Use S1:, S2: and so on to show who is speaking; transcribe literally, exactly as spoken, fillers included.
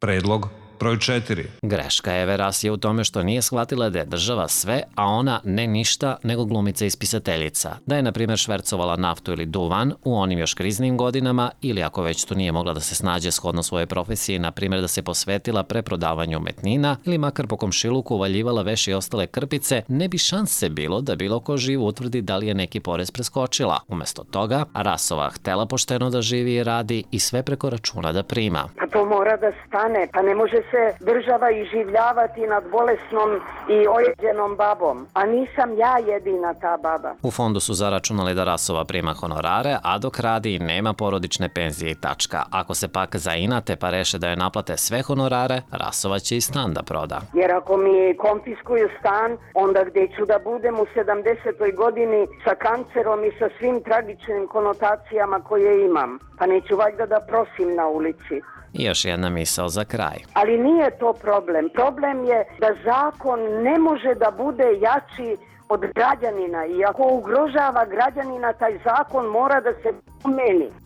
S1: Predlog broj četiri.
S2: Greška Eve Ras je u tome što nije shvatila da je država sve, a ona ne ništa nego glumica i spisateljica. Da je, na primjer, švercovala naftu ili duvan u onim još kriznim godinama ili ako već tu nije mogla da se snađe shodno svoje profesije, na primjer da se posvetila preprodavanju umetnina ili makar po komšiluku uvaljivala veš i ostale krpice, ne bi šanse bilo da bilo ko živ utvrdi da li je neki porez preskočila. Umesto toga, Rasova htela pošteno da živi i radi i sve preko računa da prima.
S3: Pa to mora da stane, pa ne može se država iživljavati nad bolesnom i ojeđenom babom, a nisam ja jedina ta baba.
S2: U fondu su zaračunali da Rasova prima honorare, a dok radi nema porodične penzije i tačka. Ako se pak zainate pa reše da je naplate sve honorare, Rasova će i stan da proda.
S3: Jer ako mi konfiskuju stan, onda gde ću da budem u sedamdesetoj godini sa kancerom i sa svim tragičnim konotacijama koje imam? Pa neću valjda da prosim na ulici.
S2: I još jedna misao za kraj.
S3: Ali nije to problem. Problem je da zakon ne može da bude jači od građanina i ako ugrožava građanina, taj zakon mora da se promeni.